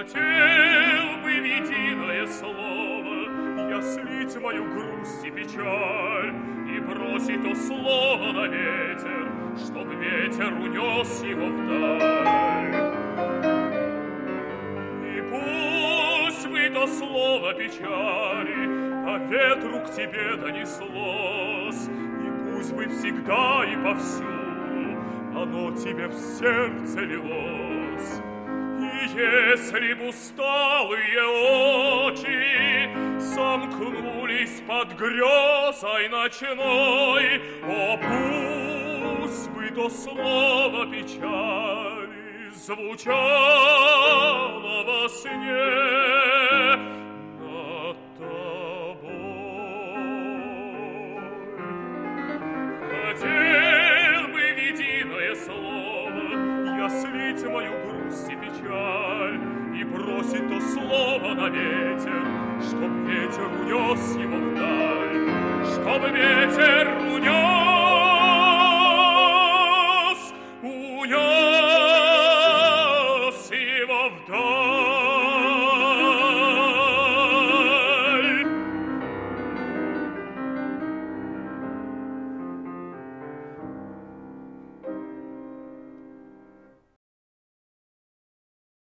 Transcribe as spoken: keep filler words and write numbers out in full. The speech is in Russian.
Хотел бы в единое слово я слить мою грусть и печаль и бросить то слово на ветер, чтоб ветер унес его вдаль. И пусть бы то слово печали по ветру к тебе донеслось, и пусть бы всегда и повсюду оно тебе в сердце лилось. И если б усталые очи сомкнулись под грезой ночной, о, пусть бы то слово печали звучало во сне над тобой. Хотел бы в единое слово я слить мою грусть и печаль и бросить то слово на ветер, чтоб ветер унес его вдаль, чтоб ветер унес